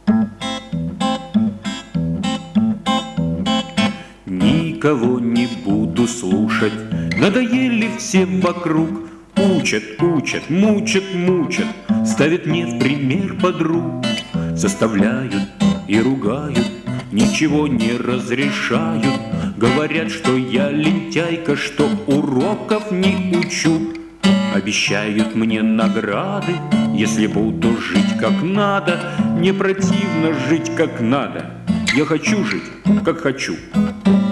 Никого не буду слушать, надоели все вокруг. Учат, учат, мучат, мучат, ставят мне в пример подруг. Заставляют и ругают, ничего не разрешают. Говорят, что я лентяйка, что уроков не учу. Обещают мне награды, если буду жить как надо. Не противно жить как надо, я хочу жить как хочу.